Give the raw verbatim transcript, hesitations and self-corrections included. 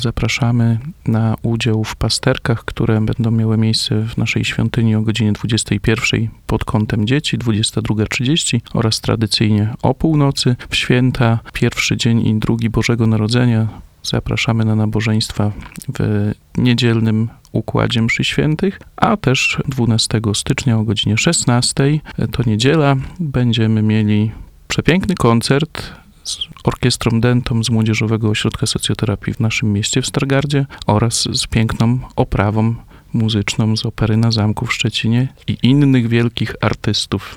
Zapraszamy na udział w pasterkach, które będą miały miejsce w naszej świątyni o godzinie dwudziestej pierwszej pod kątem dzieci, dwudziesta druga trzydzieści oraz tradycyjnie o północy. W święta, pierwszy dzień i drugi Bożego Narodzenia zapraszamy na nabożeństwa w niedzielnym układzie mszy świętych, a też dwunastego stycznia o godzinie szesnastej, to niedziela, będziemy mieli przepiękny koncert z orkiestrą Dentom z Młodzieżowego Ośrodka Socjoterapii w naszym mieście w Stargardzie oraz z piękną oprawą muzyczną z Opery na Zamku w Szczecinie i innych wielkich artystów.